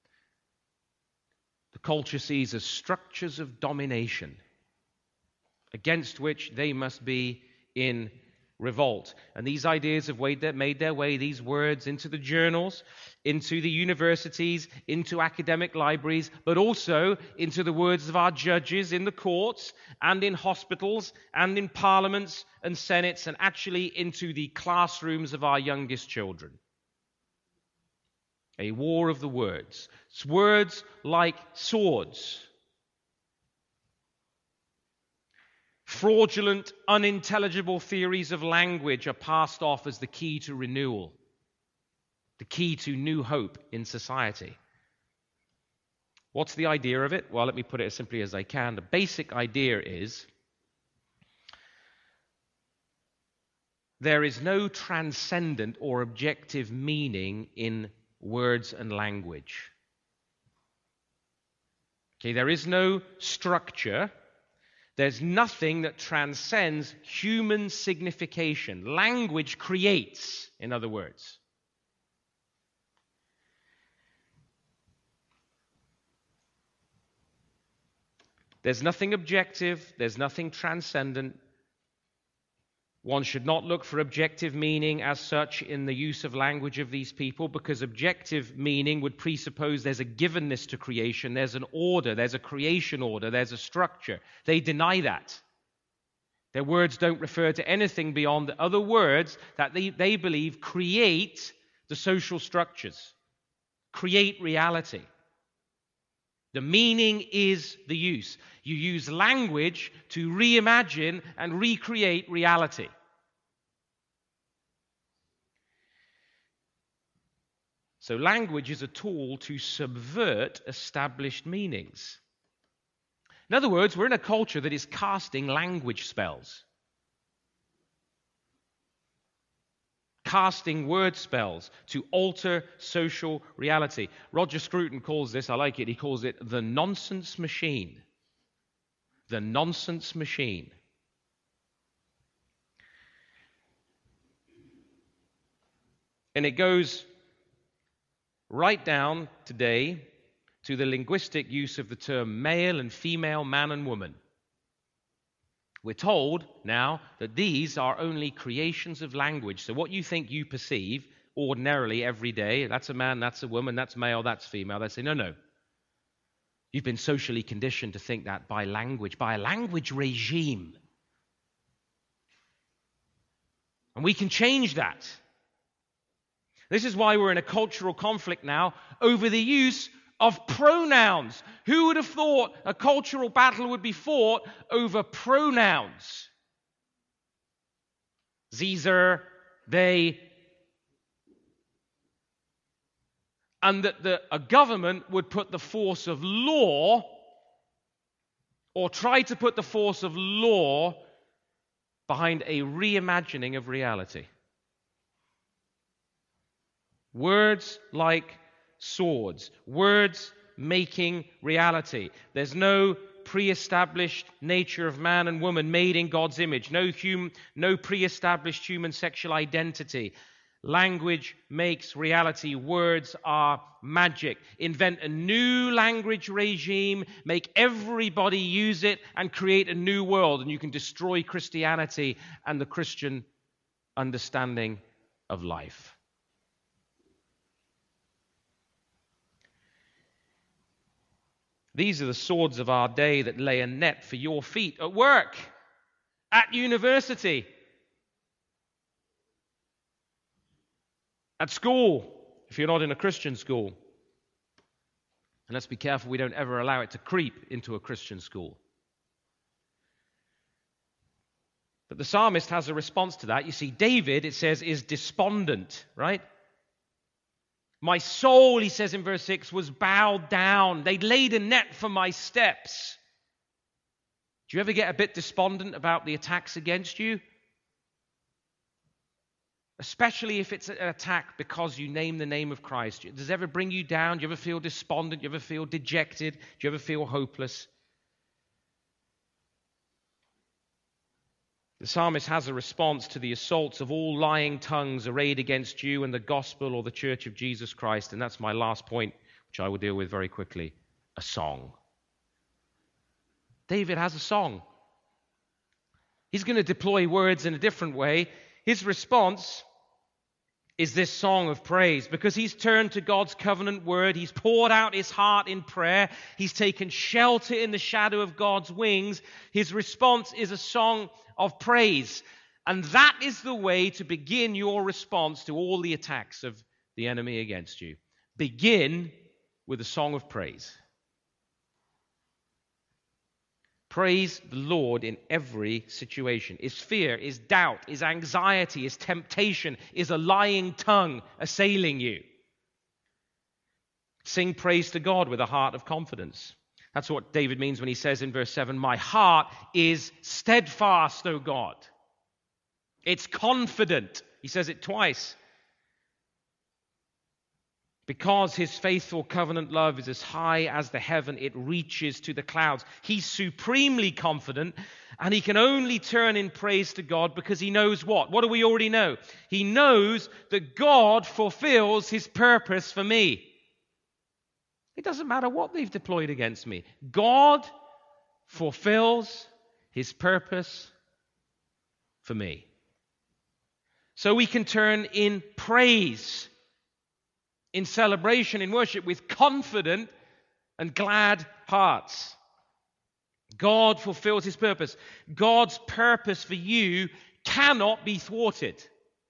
the culture sees as structures of domination. against which they must be in revolt. And these ideas have made their way, these words, into the journals, into the universities, into academic libraries, but also into the words of our judges in the courts and in hospitals and in parliaments and senates, and actually into the classrooms of our youngest children. A war of the words. It's words like swords. Fraudulent, unintelligible theories of language are passed off as the key to renewal, the key to new hope in society. What's the idea of it? Well, let me put it as simply as I can. The basic idea is there is no transcendent or objective meaning in words and language. Okay, there is no structure. There's nothing that transcends human signification. Language creates, in other words. There's nothing objective. There's nothing transcendent. One should not look for objective meaning as such in the use of language of these people, because objective meaning would presuppose there's a givenness to creation, there's an order, there's a creation order, there's a structure. They deny that. Their words don't refer to anything beyond the other words that they, they believe create the social structures, create reality. The meaning is the use. You use language to reimagine and recreate reality. So language is a tool to subvert established meanings. In other words, we're in a culture that is casting language spells. Casting word spells to alter social reality. Roger Scruton calls this, I like it, he calls it the nonsense machine. The nonsense machine. And it goes right down today to the linguistic use of the term male and female, man and woman. We're told now that these are only creations of language. So what you think you perceive ordinarily every day, that's a man, that's a woman, that's male, that's female. They say, no, no. You've been socially conditioned to think that by language, by a language regime. And we can change that. This is why we're in a cultural conflict now over the use of pronouns. Who would have thought a cultural battle would be fought over pronouns? Caesar, they, and that the, a government would put the force of law, or try to put the force of law behind a reimagining of reality. Words like swords, words making reality. There's no pre-established nature of man and woman made in God's image, no hum, no pre-established human sexual identity. Language makes reality. Words are magic. Invent a new language regime, make everybody use it, and create a new world, and you can destroy Christianity and the Christian understanding of life. These are the swords of our day that lay a net for your feet at work, at university, at school, if you're not in a Christian school. And let's be careful we don't ever allow it to creep into a Christian school. But the psalmist has a response to that. You see, David, it says, is despondent, right? My soul, he says in verse six, was bowed down. They'd laid a net for my steps. Do you ever get a bit despondent about the attacks against you? Especially if it's an attack because you name the name of Christ. Does it ever bring you down? Do you ever feel despondent? Do you ever feel dejected? Do you ever feel hopeless? The psalmist has a response to the assaults of all lying tongues arrayed against you and the gospel or the church of Jesus Christ. And that's my last point, which I will deal with very quickly. A song. David has a song. He's going to deploy words in a different way. His response is this song of praise, because he's turned to God's covenant word. He's poured out his heart in prayer. He's taken shelter in the shadow of God's wings. His response is a song of praise. And that is the way to begin your response to all the attacks of the enemy against you. Begin with a song of praise. Praise the Lord in every situation. Is fear, is doubt, is anxiety, is temptation, is a lying tongue assailing you? Sing praise to God with a heart of confidence. That's what David means when he says in verse seven, my heart is steadfast, O God. It's confident. He says it twice. Because his faithful covenant love is as high as the heaven, it reaches to the clouds. He's supremely confident, and he can only turn in praise to God because he knows what? What do we already know? He knows that God fulfills his purpose for me. It doesn't matter what they've deployed against me. God fulfills his purpose for me. So we can turn in praise, in celebration, in worship, with confident and glad hearts. God fulfills his purpose. God's purpose for you cannot be thwarted.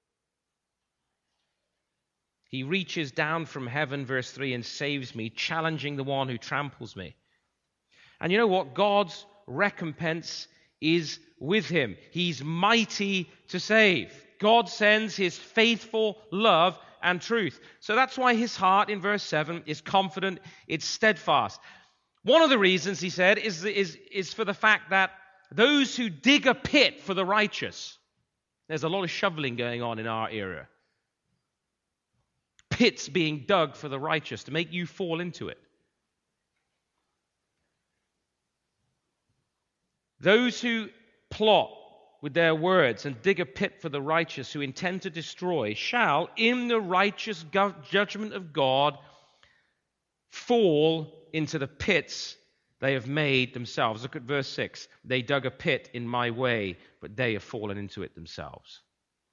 He reaches down from heaven, verse three, and saves me, challenging the one who tramples me. And you know what? God's recompense is with him. He's mighty to save. God sends his faithful love and truth. So that's why his heart in verse seven is confident, it's steadfast. One of the reasons, he said, is, is, is for the fact that those who dig a pit for the righteous, there's a lot of shoveling going on in our era. Pits being dug for the righteous to make you fall into it. Those who plot with their words and dig a pit for the righteous who intend to destroy shall, in the righteous go- judgment of God, fall into the pits they have made themselves. Look at verse six. They dug a pit in my way, but they have fallen into it themselves.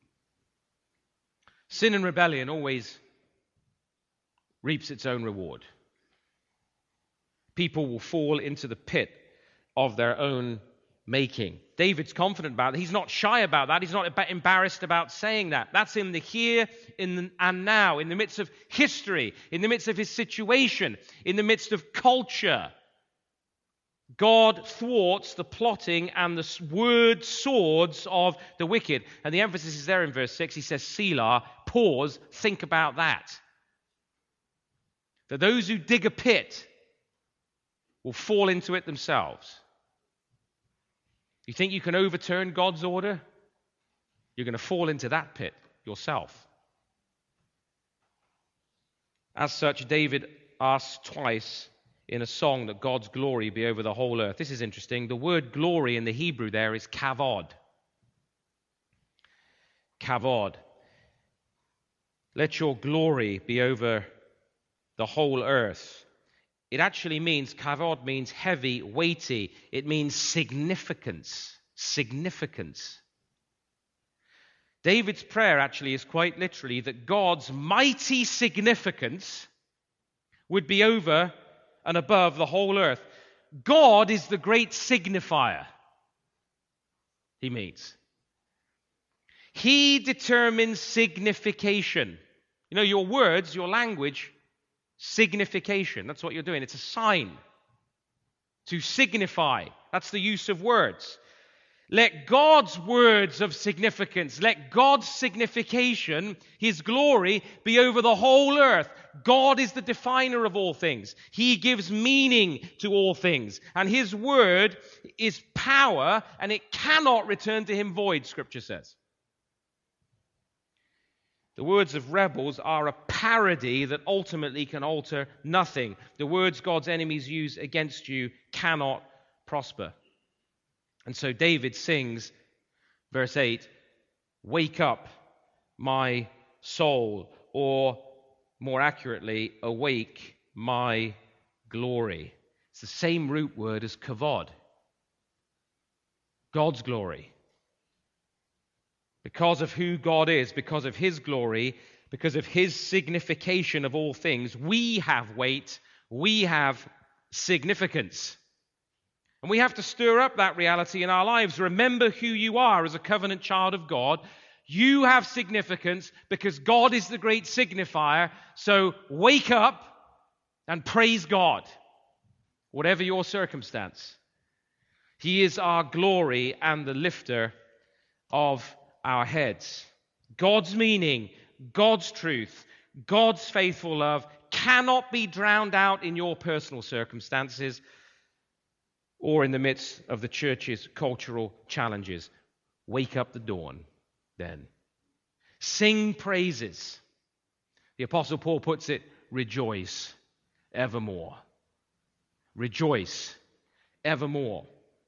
Sin and rebellion always reaps its own reward. People will fall into the pit of their own making. David's confident about it. He's not shy about that. He's not embarrassed about saying that. That's in the here in the, and now, in the midst of history, in the midst of his situation, in the midst of culture. God thwarts the plotting and the word swords of the wicked. And the emphasis is there in verse six. He says, Selah, pause, think about that. That those who dig a pit will fall into it themselves. You think you can overturn God's order? You're going to fall into that pit yourself. As such, David asks twice in a song that God's glory be over the whole earth. This is interesting. The word glory in the Hebrew there is kavod. Kavod. Let your glory be over the whole earth. It actually means, kavod means heavy, weighty. It means significance. Significance. David's prayer actually is quite literally that God's mighty significance would be over and above the whole earth. God is the great signifier, he means. He determines signification. You know, your words, your language, signification. That's what you're doing. It's a sign to signify. That's the use of words. Let God's words of significance, let God's signification, his glory, be over the whole earth. God is the definer of all things. He gives meaning to all things. And his word is power, and it cannot return to him void, Scripture says. The words of rebels are a parody that ultimately can alter nothing. The words God's enemies use against you cannot prosper. And so David sings, verse eight, wake up, my soul, or more accurately, awake, my glory. It's the same root word as kavod, God's glory. because of who God is, because of his glory, because of his signification of all things, we have weight, we have significance. And we have to stir up that reality in our lives. Remember who you are as a covenant child of God. You have significance because God is the great signifier. So wake up and praise God, whatever your circumstance. He is our glory and the lifter of our heads. God's meaning, God's truth, God's faithful love cannot be drowned out in your personal circumstances or in the midst of the church's cultural challenges. Wake up the dawn, then. Sing praises. The Apostle Paul puts it, rejoice evermore. Rejoice evermore.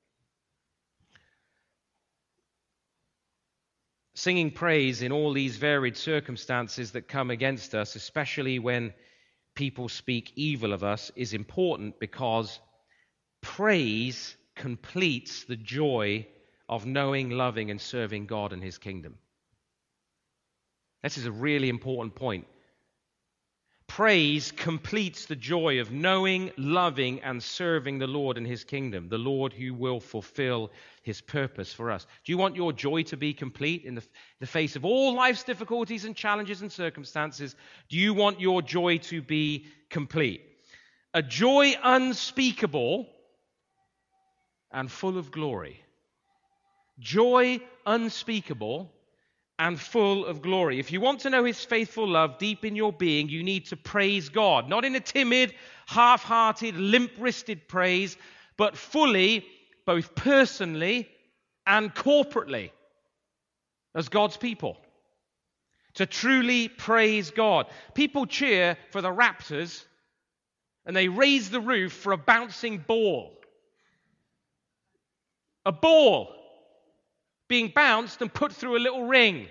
Singing praise in all these varied circumstances that come against us, especially when people speak evil of us, is important because praise completes the joy of knowing, loving, and serving God and his kingdom. This is a really important point. Praise completes the joy of knowing, loving, and serving the Lord and his kingdom, the Lord who will fulfill his purpose for us. Do you want your joy to be complete in the, the face of all life's difficulties and challenges and circumstances? Do you want your joy to be complete? A joy unspeakable and full of glory. Joy unspeakable and full of glory. If you want to know his faithful love deep in your being, you need to praise God. Not in a timid, half-hearted, limp-wristed praise, but fully, both personally and corporately, as God's people. To truly praise God. People cheer for the Raptors, and they raise the roof for a bouncing ball. A ball being bounced and put through a little ring.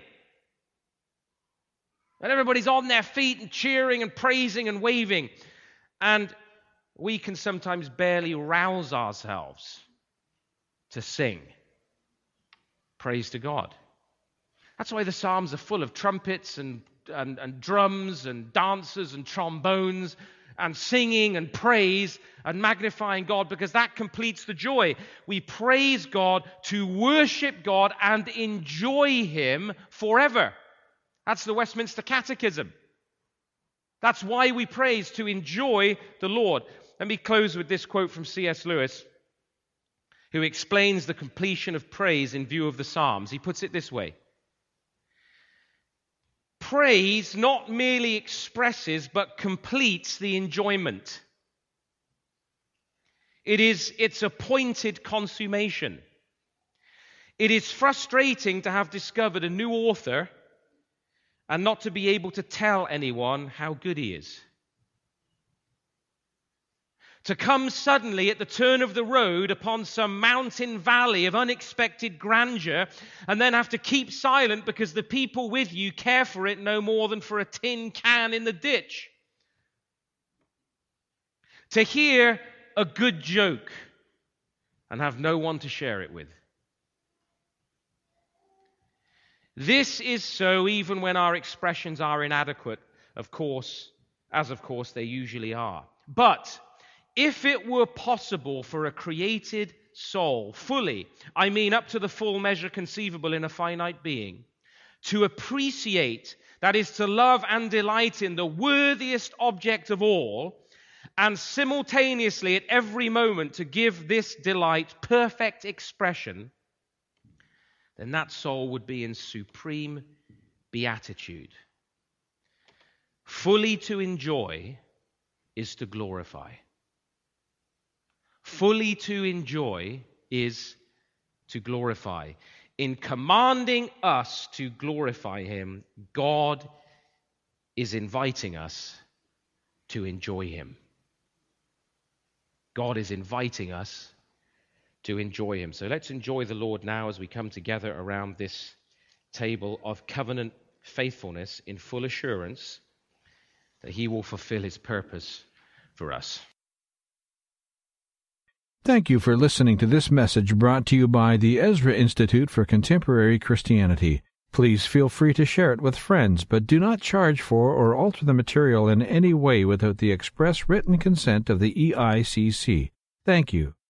And everybody's on their feet and cheering and praising and waving. And we can sometimes barely rouse ourselves to sing praise to God. That's why the Psalms are full of trumpets and, and, and drums and dancers and trombones and singing and praise and magnifying God, because that completes the joy. We praise God to worship God and enjoy him forever. That's the Westminster Catechism. That's why we praise, to enjoy the Lord. Let me close with this quote from C S Lewis, who explains the completion of praise in view of the Psalms. He puts it this way: praise not merely expresses but completes the enjoyment. It is its appointed consummation. It is frustrating to have discovered a new author and not to be able to tell anyone how good he is. To come suddenly at the turn of the road upon some mountain valley of unexpected grandeur and then have to keep silent because the people with you care for it no more than for a tin can in the ditch. To hear a good joke and have no one to share it with. This is so even when our expressions are inadequate, of course, as of course they usually are. But if it were possible for a created soul, fully, I mean up to the full measure conceivable in a finite being, to appreciate, that is to love and delight in the worthiest object of all, and simultaneously at every moment to give this delight perfect expression, then that soul would be in supreme beatitude. Fully to enjoy is to glorify. Fully to enjoy is to glorify. In commanding us to glorify him, God is inviting us to enjoy him. God is inviting us to enjoy him. So let's enjoy the Lord now as we come together around this table of covenant faithfulness in full assurance that he will fulfill his purpose for us. Thank you for listening to this message brought to you by the Ezra Institute for Contemporary Christianity. Please feel free to share it with friends, but do not charge for or alter the material in any way without the express written consent of the E I C C. Thank you.